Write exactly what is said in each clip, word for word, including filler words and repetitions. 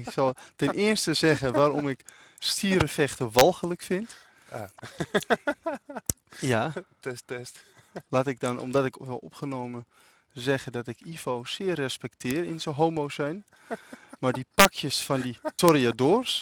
Ik zal ten eerste zeggen waarom ik stierenvechten walgelijk vind. Ah. Ja, Test, test. laat ik dan, omdat ik wel opgenomen, zeggen dat ik Ivo zeer respecteer in zijn homo zijn. Maar die pakjes van die toreadors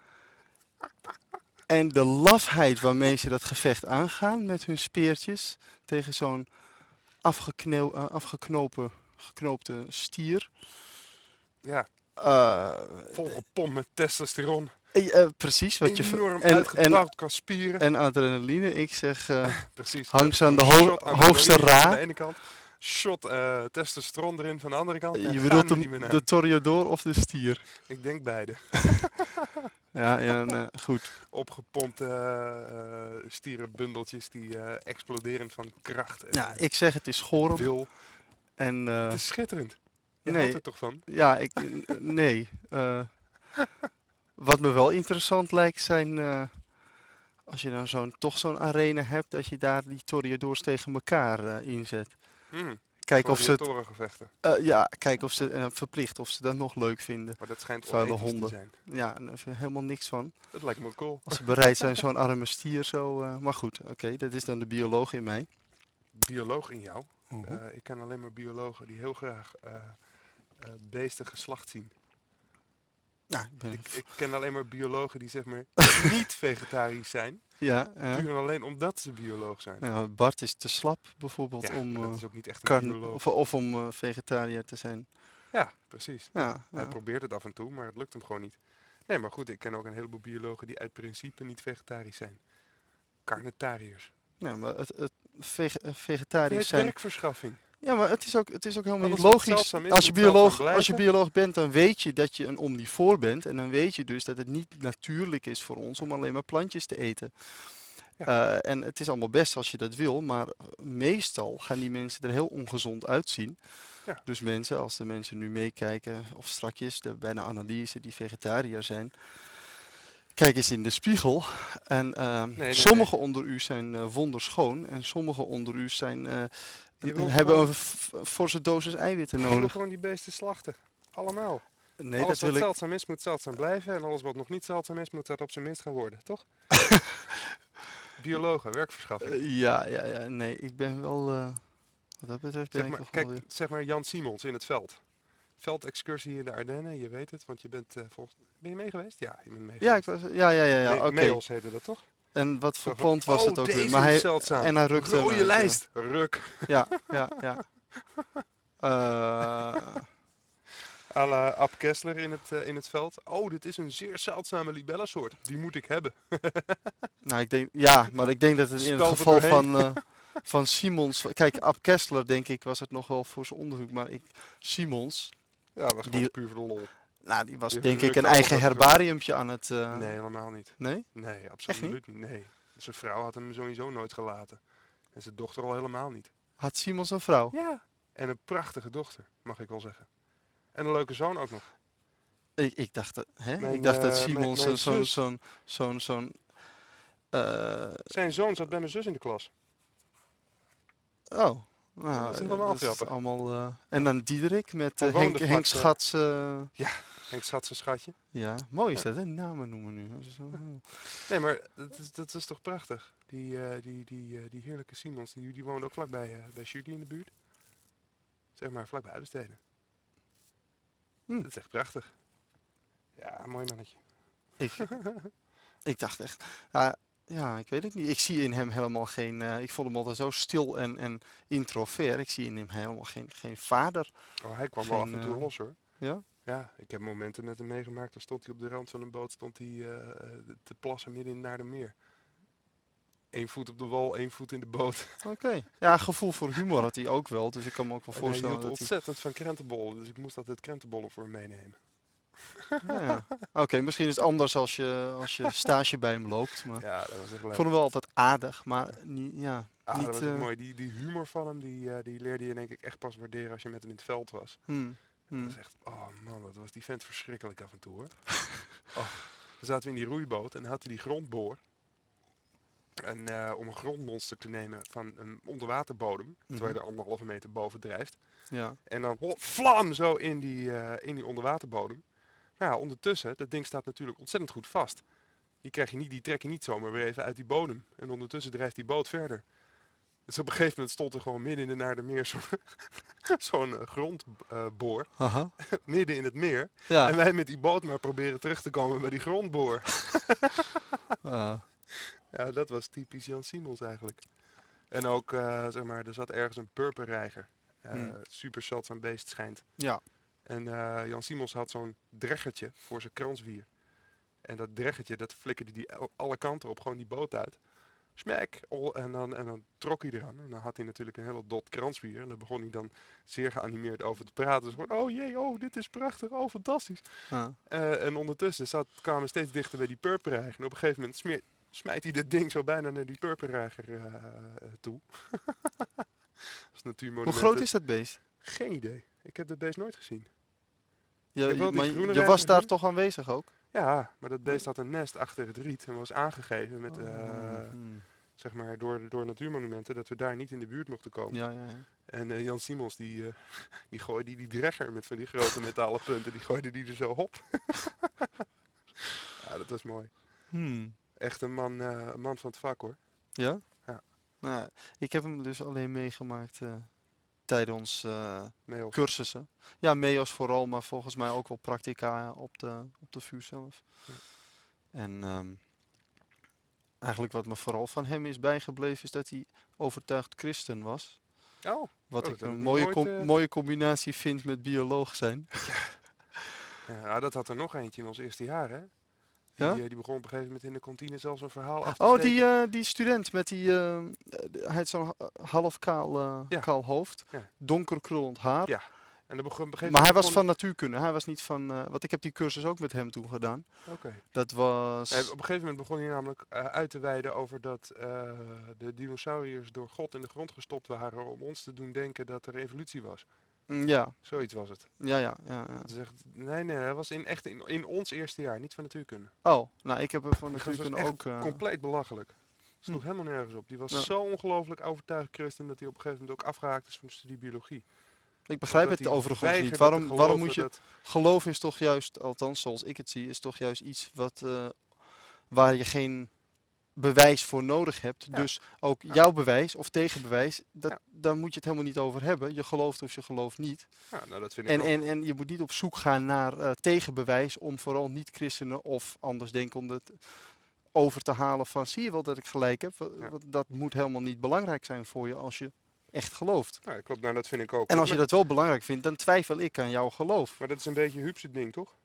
en de lafheid waarmee ze dat gevecht aangaan met hun speertjes tegen zo'n afgekneel, uh, afgeknopen geknoopte stier. Ja, Uh, volgepompt met testosteron. uh, precies, wat je Enorm en, uitgebouwd qua spieren. En adrenaline. Ik zeg, uh, Precies. hang ze aan de ho- ho hoogste ra. Aan de ene kant. Shot uh, testosteron erin van de andere kant. Je bedoelt de, de toreador of de stier? Ik denk beide. ja, ja nee, goed. Opgepompte uh, stierenbundeltjes die uh, exploderen van kracht. En, ja, ik zeg het is goor. Wil. En, uh, het is schitterend. Je nee, houdt er toch van? Ja, ik, nee. Uh, wat me wel interessant lijkt zijn, uh, als je dan zo'n, toch zo'n arena hebt, dat je daar die toreadors tegen elkaar uh, inzet. Hmm. Kijk of ze het, uh, ja, kijken of ze uh, verplicht of ze dat nog leuk vinden. Maar dat schijnt vuile onethisch honden te zijn. Ja, daar is er helemaal niks van. Dat lijkt me cool. Als ze bereid zijn zo'n arme stier zo. Uh, maar goed, oké, okay, dat is dan de bioloog in mij. Bioloog in jou? Uh-huh. Uh, ik ken alleen maar biologen die heel graag uh, uh, beesten geslacht zien. Nou, ik, ben... ik, ik ken alleen maar biologen die zeg maar niet vegetarisch zijn. Ja, uh, puur en alleen omdat ze bioloog zijn. Nou, Bart is te slap bijvoorbeeld ja, om, uh, dat is ook niet echt een kan, bioloog. Of, of om uh, vegetariër te zijn. Ja, precies. Ja, ja. Hij probeert het af en toe, maar het lukt hem gewoon niet. Nee, maar goed, ik ken ook een heleboel biologen die uit principe niet vegetarisch zijn. Carnitariërs. Ja, maar het, het vege vegetarisch het zijn... werkverschaffing. Ja, maar het is ook, het is ook helemaal niet logisch. Is, als, je bioloog, als je bioloog bent, dan weet je dat je een omnivoor bent. En dan weet je dus dat het niet natuurlijk is voor ons om alleen maar plantjes te eten. Ja. Uh, en het is allemaal best als je dat wil, maar meestal gaan die mensen er heel ongezond uitzien. Ja. Dus mensen, als de mensen nu meekijken, of strakjes de, bij de analyse die vegetariër zijn, kijk eens in de spiegel. En uh, nee, nee, sommigen nee. onder u zijn uh, wonderschoon en sommigen onder u zijn, uh, hebben een forse dosis eiwitten nodig. Je wil gewoon die beesten slachten. Allemaal. Nee, alles dat wat wil zeldzaam ik... is, moet zeldzaam blijven. En alles wat nog niet zeldzaam is, moet dat op zijn minst gaan worden, toch? Biologen, werkverschaffing. Uh, ja, ja, ja, nee, ik ben wel... Uh, wat dat betreft ben zeg maar, ik kijk, wel weer... zeg maar Jan Simons in het veld. Veldexcursie in de Ardennen, je weet het, want je bent uh, volgens... Ben je mee geweest? Ja, je bent mee ja, geweest. Ik was, ja, ja, ja, ja, Me oké. okay. Meos heette dat toch? En wat voor plant was oh, het ook weer? Maar hij, zeldzaam. En hij rukte Rode uit, lijst. Ja. Ruk. Ja, ja, ja. uh... à la Ab Kessler in het, uh, in het veld. Oh, dit is een zeer zeldzame libella-soort. Die moet ik hebben. nou, ik denk, ja, maar ik denk dat het in het geval van, uh, van Simons... Kijk, Ab Kessler, denk ik, was het nog wel voor zijn onderzoek. Maar ik, Simons... Ja, was gewoon puur voor de lol. Nou, die was die denk ik een eigen herbariumpje aan het... Uh... Nee, helemaal niet. Nee? Nee, absoluut niet? niet. Nee. Zijn vrouw had hem sowieso nooit gelaten. En zijn dochter al helemaal niet. Had Simons een vrouw? Ja. En een prachtige dochter, mag ik wel zeggen. En een leuke zoon ook nog. Ik, ik dacht, dat, hè? Mijn, ik dacht dat Simons uh, zo'n... zo'n zo'n zo'n uh... Zijn zoon zat bij mijn zus in de klas. Oh. Nou, dat is helemaal dat is allemaal... Uh... En dan Diederik met uh, Henk, Henk Schats... Uh... Ja, Henk Schats een schatje. Ja, mooi is dat, hè? Namen noemen nu. Nee, maar dat is, dat is toch prachtig. Die, uh, die, die, uh, die heerlijke Simons, die, die woonde ook vlakbij uh, bij Julie in de buurt. Zeg maar, vlakbij Uilensteden. Hm. Dat is echt prachtig. Ja, mooi mannetje. Ik, ik dacht echt... Uh, ja, ik weet het niet. Ik zie in hem helemaal geen... Uh, ik vond hem altijd zo stil en, en introvert. Ik zie in hem helemaal geen, geen vader. Oh, hij kwam geen, wel af en toe uh, los, hoor. Ja? Ja, ik heb momenten met hem meegemaakt. Dan stond hij op de rand van een boot, stond hij uh, te plassen midden in naar de meer. Eén voet op de wal, één voet in de boot. Oké. Okay. Ja, gevoel voor humor had hij ook wel. Dus ik kan me ook wel voorstellen. Hij hield dat ontzettend hij... van krentenbollen. Dus ik moest altijd krentenbollen voor hem meenemen. Ja, ja. Oké, okay, misschien is het anders als je, als je stage bij hem loopt. Maar ja, dat was echt leuk. Ik vond hem wel altijd aardig, maar niet, ja, ah, niet... dat was uh... mooi. Die, die humor van hem, die, uh, die leerde je denk ik echt pas waarderen als je met hem in het veld was. Hmm. Hmm. Dat was echt, oh man, dat was die vent verschrikkelijk af en toe, hoor. oh, dan zaten we in die roeiboot en dan had hij die grondboor. En uh, om een grondmonster te nemen van een onderwaterbodem, mm-hmm. terwijl je er anderhalve meter boven drijft. Ja. En dan oh, vlam zo in die, uh, in die onderwaterbodem. Ja, ondertussen, dat ding staat natuurlijk ontzettend goed vast. Die, krijg je niet, die trek je niet zomaar weer even uit die bodem. En ondertussen drijft die boot verder. Dus op een gegeven moment stond er gewoon midden in de Naardermeer zo'n zo'n uh, grondboor. Uh, midden in het meer. ja. En wij met die boot maar proberen terug te komen bij die grondboor. uh. Ja, dat was typisch Jan Simons eigenlijk. En ook, uh, zeg maar, er zat ergens een purperreiger. Uh, hmm. Super zeldzaam beest schijnt. Ja. En uh, Jan Simons had zo'n dreggertje voor zijn kranswier. En dat dreggertje, dat flikkerde die alle kanten op, gewoon die boot uit. Smek! En dan, en dan trok hij eraan. En dan had hij natuurlijk een hele dot kranswier. En dan begon hij dan zeer geanimeerd over te praten. Dus gewoon, oh jee, oh, dit is prachtig, oh, fantastisch. Uh. Uh, en ondertussen zat, kwamen we steeds dichter bij die purperreiger. En op een gegeven moment smeer, smijt hij dit ding zo bijna naar die purperreiger uh, uh, toe. Hoe groot is dat beest? Geen idee. Ik heb dat beest nooit gezien. Je, je, maar je was daar toch aanwezig ook? Ja, maar dat beest had een nest achter het riet en was aangegeven met, uh, oh, hmm. zeg maar, door, door natuurmonumenten dat we daar niet in de buurt mochten komen. Ja, ja, ja. En uh, Jan Simons die, uh, die gooide die, die dregger met van die grote metalen punten, die gooide die er zo op. Ja, dat was mooi. Hmm. Echt een man, uh, een man van het vak hoor. Ja? Ja. Nou, ik heb hem dus alleen meegemaakt uh, tijdens uh, cursussen. Ja, meo's vooral, maar volgens mij ook wel practica op de, op de vuur zelf. Ja. En um, eigenlijk wat me vooral van hem is bijgebleven is dat hij overtuigd christen was. Oh, wat oh, ik een mooie, nooit, com uh... mooie combinatie vind met bioloog zijn. Ja. Ja, dat had er nog eentje in ons eerste jaar, hè? Die, ja? uh, die begon op een gegeven moment in de kantine zelfs een verhaal af te Oh, die, uh, die student met die, uh, hij had zo'n half kaal, uh, ja. kaal hoofd, ja. donker krullend haar. Ja. En dan begon, maar hij was van natuurkunde, hij was niet van, uh, want ik heb die cursus ook met hem toen gedaan. Okay. Dat was... Nee, op een gegeven moment begon hij namelijk uh, uit te wijden over dat uh, de dinosauriërs door God in de grond gestopt waren om ons te doen denken dat er evolutie was. Ja. Zoiets was het. Ja, ja, ja. ja. Dus echt, nee, nee, dat was in, echt in, in ons eerste jaar, niet van natuurkunde. Oh, nou ik heb er van natuurkunde ook... Uh... compleet belachelijk. Het sloeg hm. helemaal nergens op. Die was ja. zo ongelooflijk overtuigd christen dat hij op een gegeven moment ook afgehaakt is van de studie biologie. Ik begrijp het overigens niet. Waarom, waarom moet je... Dat... Geloof is toch juist, althans zoals ik het zie, is toch juist iets wat, uh, waar je geen bewijs voor nodig hebt. Ja. Dus ook ja. jouw bewijs of tegenbewijs, dat, ja. daar moet je het helemaal niet over hebben. Je gelooft of je gelooft niet. Ja, nou, dat vind ik en, ook. en, en je moet niet op zoek gaan naar uh, tegenbewijs om vooral niet-christenen of anders denken om het over te halen van zie je wel dat ik gelijk heb. Ja. Dat moet helemaal niet belangrijk zijn voor je als je echt gelooft. Ja, klopt. Nou, dat vind ik ook. En als je dat wel belangrijk vindt, dan twijfel ik aan jouw geloof. Maar dat is een beetje Huub's ding, toch?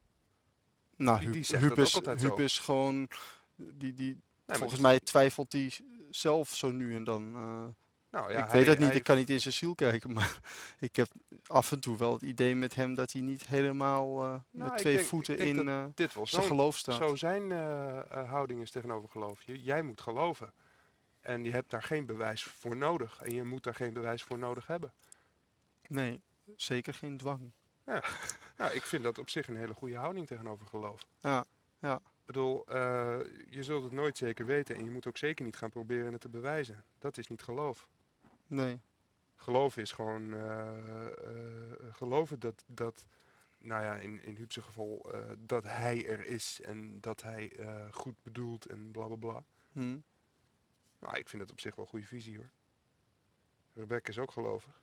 Nou, die, die Huub, is, Huub is gewoon... Die, die, nee, volgens mij twijfelt hij zelf zo nu en dan. Uh, nou, ja, ik hij, weet het niet, hij... ik kan niet in zijn ziel kijken. Maar ik heb af en toe wel het idee met hem dat hij niet helemaal uh, nou, met twee denk, voeten in uh, dit was zijn zo, geloof staat. Zo zijn uh, uh, houding is tegenover geloof. Je, jij moet geloven. En je hebt daar geen bewijs voor nodig. En je moet daar geen bewijs voor nodig hebben. Nee, zeker geen dwang. Ja. Nou, ik vind dat op zich een hele goede houding tegenover geloof. Ja, ja. Ik bedoel, uh, je zult het nooit zeker weten. En je moet ook zeker niet gaan proberen het te bewijzen. Dat is niet geloof. Nee. Geloof is gewoon uh, uh, geloven dat, dat, nou ja, in, in Huub's geval, uh, dat hij er is. En dat hij uh, goed bedoelt en bla bla bla. Hmm. Nou, ik vind het op zich wel een goede visie hoor. Rebecca is ook gelovig.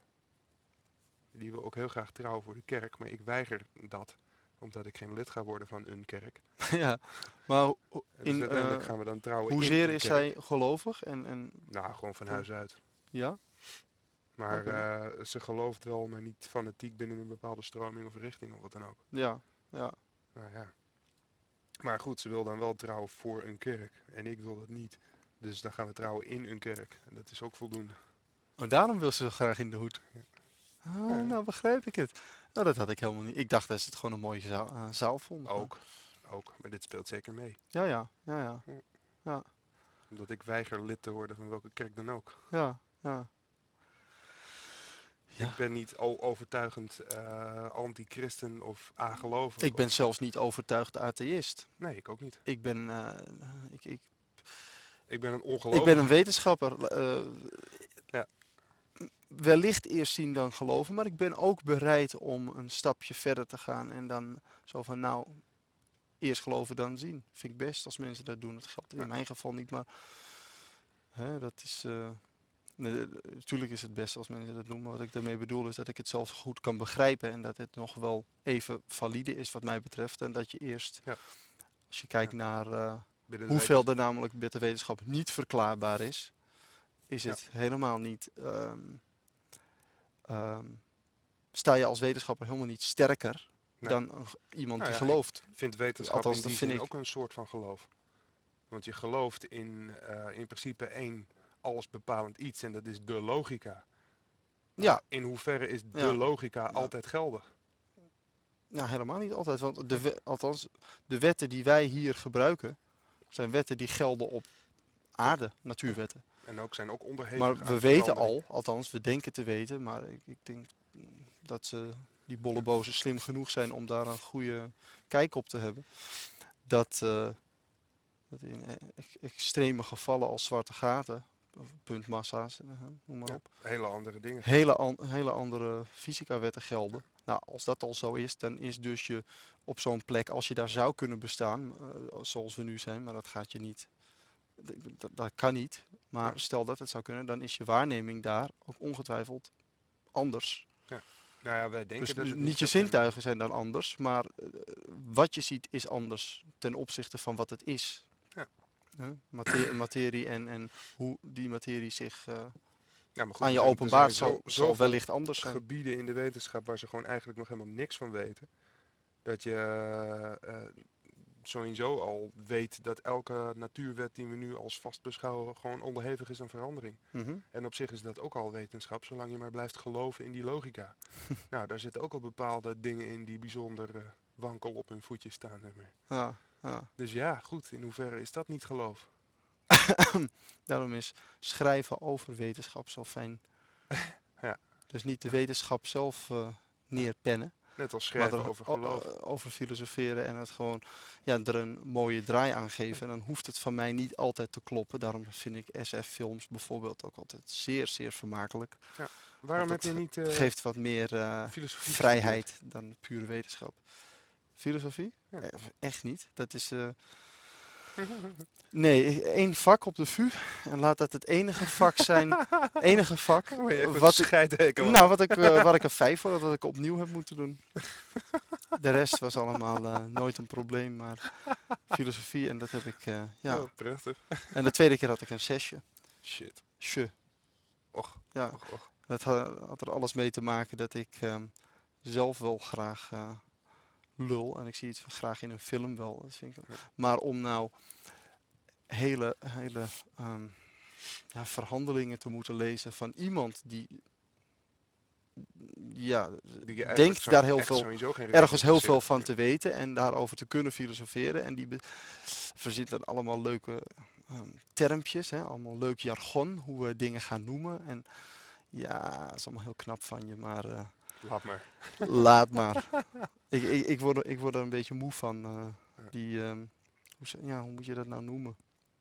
Die wil ook heel graag trouwen voor de kerk, maar ik weiger dat. Omdat ik geen lid ga worden van een kerk. Ja, maar in, dus uiteindelijk uh, gaan we dan trouwen. Hoezeer is zij gelovig? En, en... Nou, gewoon van huis uit. Ja? Maar okay. uh, ze gelooft wel, maar niet fanatiek binnen een bepaalde stroming of richting of wat dan ook. Ja, ja. Nou ja. Maar goed, ze wil dan wel trouwen voor een kerk. En ik wil dat niet. Dus dan gaan we trouwen in een kerk. En dat is ook voldoende. Oh, daarom wil ze graag in de hoed. Ja. Ah, ja. Nou begrijp ik het. Nou, dat had ik helemaal niet. Ik dacht dat ze het gewoon een mooie zaal, uh, zaal vond. Ook, ook. Maar dit speelt zeker mee. Ja, ja, ja, ja. ja. ja. Omdat ik weiger lid te worden van welke kerk dan ook. Ja, ja. Ja. Ik ben niet overtuigend uh, anti-christen of agelovig. Ik ben zelfs niet overtuigd atheïst. Nee, ik ook niet. Ik ben... Uh, ik, ik, ik ben een ongelovige. Ik ben een wetenschapper. Uh, ja. wellicht eerst zien dan geloven, maar ik ben ook bereid om een stapje verder te gaan en dan zo van nou, eerst geloven dan zien. Vind ik best als mensen dat doen. Dat geldt in Ja. mijn geval niet, maar hè, dat is... Uh, nee, natuurlijk is het best als mensen dat doen, maar wat ik daarmee bedoel is dat ik het zelf goed kan begrijpen en dat het nog wel even valide is wat mij betreft. En dat je eerst, ja. als je kijkt ja. naar uh, de hoeveel er namelijk met de wetenschap niet verklaarbaar is, is het ja. helemaal niet... Um, um, sta je als wetenschapper helemaal niet sterker nee. dan uh, iemand nou die ja, gelooft. Ik vind wetenschap Althans, in die dat vind zin ik ook een soort van geloof. Want je gelooft in, uh, in principe één allesbepalend iets en dat is de logica. Maar ja. in hoeverre is de ja. logica ja. altijd geldig? Nou, helemaal niet altijd. Want de we- althans, de wetten die wij hier gebruiken, zijn wetten die gelden op aarde, natuurwetten. En ook zijn ook onderhevig maar aan we weten al, althans we denken te weten, maar ik, ik denk dat ze, die bollebozen slim genoeg zijn om daar een goede kijk op te hebben. Dat, uh, dat in e- extreme gevallen als zwarte gaten, of puntmassa's, uh, noem maar ja, op. Hele andere dingen. Hele, an, hele andere fysica-wetten gelden. Nou, als dat al zo is, dan is dus je op zo'n plek, als je daar zou kunnen bestaan, uh, zoals we nu zijn, maar dat gaat je niet. Dat, dat kan niet. Maar ja. stel dat het zou kunnen, dan is je waarneming daar ook ongetwijfeld anders. Ja. Nou ja, wij denken dus dat het niet niet je zintuigen zijn dan anders, maar uh, wat je ziet is anders ten opzichte van wat het is. Ja. Huh? Materie, materie en, en hoe die materie zich uh, ja, maar goed, aan je zijn, openbaart zo, zal, zal wellicht anders zijn. Gebieden in de wetenschap waar ze gewoon eigenlijk nog helemaal niks van weten. Dat je uh, uh, sowieso al weet dat elke natuurwet die we nu als vast beschouwen gewoon onderhevig is aan verandering. Mm-hmm. En op zich is dat ook al wetenschap, zolang je maar blijft geloven in die logica. Nou, daar zitten ook al bepaalde dingen in die bijzonder uh, wankel op hun voetjes staan. Ja, ja. Dus ja, goed, in hoeverre is dat niet geloof? Daarom is schrijven over wetenschap zo fijn. ja. Dus niet de wetenschap zelf uh, neerpennen. Net als schrijven er, over geloof. Uh, over filosoferen en het gewoon ja, er een mooie draai aan geven. En dan hoeft het van mij niet altijd te kloppen. Daarom vind ik S F-films bijvoorbeeld ook altijd zeer, zeer vermakelijk. Ja. Waarom heb je niet... Uh, het geeft wat meer uh, vrijheid gestudeerd? Dan pure wetenschap. Filosofie? Ja. Eh, echt niet. Dat is... Uh, nee, één vak op de V U. En laat dat het enige vak zijn. enige vak. Wat ik, nou, wat ik, uh, waar ik een vijf voor had, dat ik opnieuw heb moeten doen. De rest was allemaal uh, nooit een probleem, maar filosofie en dat heb ik, uh, ja. Oh, prachtig. En de tweede keer had ik een zesje. Shit. Sje. Och. Ja, och, och. dat had, had er alles mee te maken dat ik um, zelf wel graag uh, lul. En ik zie het graag in een film wel. Dat vind ik, maar om nou hele, hele um, ja, verhandelingen te moeten lezen van iemand die... Ja, die denkt daar heel veel, ergens heel veel van te weten en daarover te kunnen filosoferen. En die be- verzint dan allemaal leuke um, termpjes, hè, allemaal leuk jargon, hoe we dingen gaan noemen. En ja, dat is allemaal heel knap van je, maar... Uh, laat maar. Laat maar. ik, ik, ik, word er, ik word er een beetje moe van. Uh, ja. Die, um, hoe, ja, hoe moet je dat nou noemen?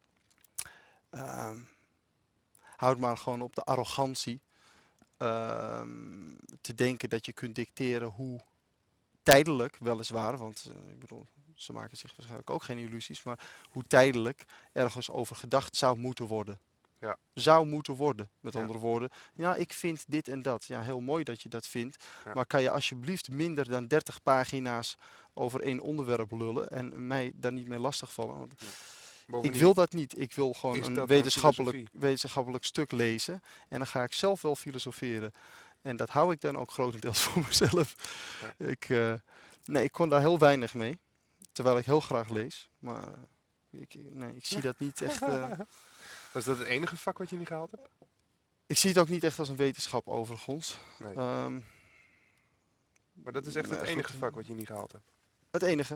Um, houd maar gewoon op de arrogantie. Uh, te denken dat je kunt dicteren hoe tijdelijk, weliswaar, want uh, ik bedoel, ze maken zich waarschijnlijk ook geen illusies, maar hoe tijdelijk ergens over gedacht zou moeten worden. Ja. Zou moeten worden, met ja. andere woorden. Ja, ik vind dit en dat. Ja, heel mooi dat je dat vindt. Ja. Maar kan je alsjeblieft minder dan dertig pagina's over één onderwerp lullen en mij daar niet mee lastigvallen? Want ja. Ik wil dat niet. Ik wil gewoon een wetenschappelijk, een wetenschappelijk stuk lezen. En dan ga ik zelf wel filosoferen. En dat hou ik dan ook grotendeels voor mezelf. Ja. Ik, uh, nee, ik kon daar heel weinig mee. Terwijl ik heel graag lees. Maar ik, nee, ik zie dat niet echt... Uh, Was dat het enige vak wat je niet gehaald hebt? Ik zie het ook niet echt als een wetenschap overigens. Nee. Um, maar dat is echt nee, het enige goed. vak wat je niet gehaald hebt? Het enige.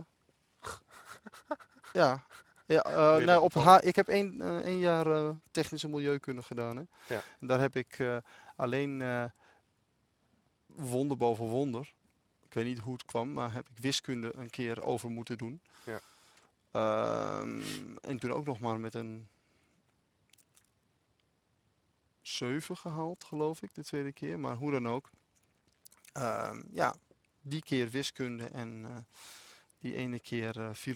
ja. Ja, uh, nou, op H ik heb één, uh, één jaar uh, technische milieukunde gedaan. Hè. Ja. En daar heb ik uh, alleen uh, wonder boven wonder. Ik weet niet hoe het kwam, maar heb ik wiskunde een keer over moeten doen. Ja. Uh, en toen ook nog maar met een zeven gehaald, geloof ik, de tweede keer. Maar hoe dan ook. Uh, ja, die keer wiskunde en uh, die ene keer uh,